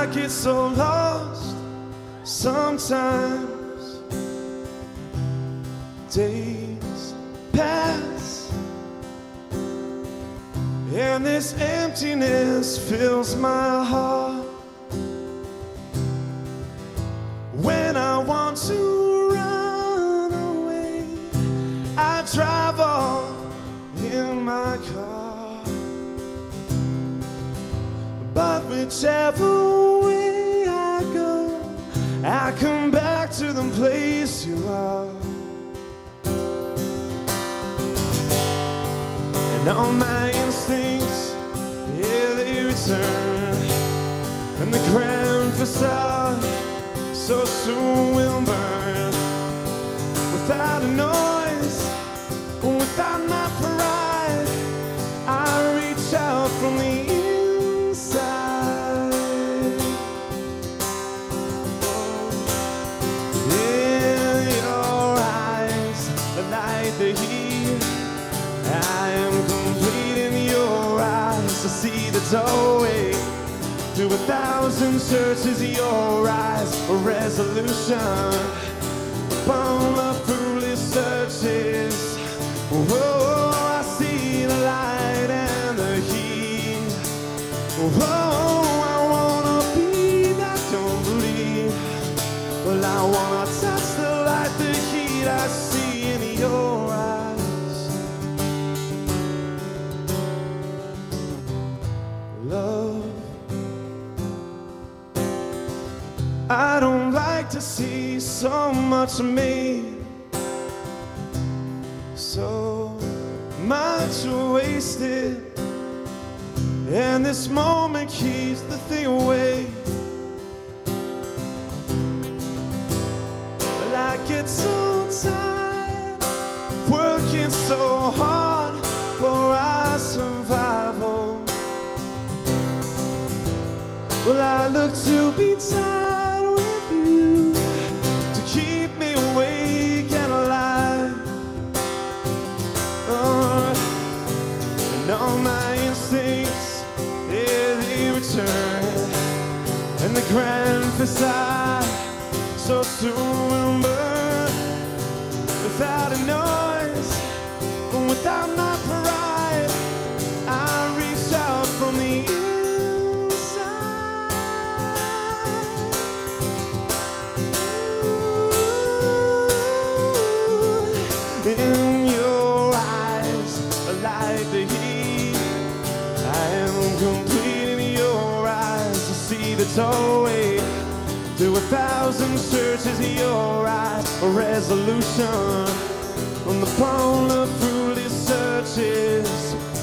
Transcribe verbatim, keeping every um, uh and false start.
I get so lost sometimes. Days pass and this emptiness fills my heart. When I want to run away, I drive off in my car. But whichever way I go, I come back to the place you are. And all my instincts, yeah, they return. And the grand facade so soon will burn. Without a noise, without my pride, I reach out from the inside. In your eyes, the light, the heat, I am complete in your eyes. I see the doorway through a thousand searches, your eyes, a resolution upon the foolish searches. Oh, I see the light and the heat. Oh, I wanna be that don't believe. Well, I wanna touch the light, the heat I see in your eyes. Love, I don't like to see so much of me, so much wasted, and this moment keeps the thing away. But I get so tired, working so hard for our survival. Well, I look to be tired with you to keep me awake and alive. Oh, and all my instincts, yeah, they return. And the grand facade so soon will burn. Without a noise, without my pride, I reach out from the inside. In your eyes, like the heat, I am complete in your eyes. I see the doorway through a thousand searches, your eyes, a resolution on the pole of foolish searches.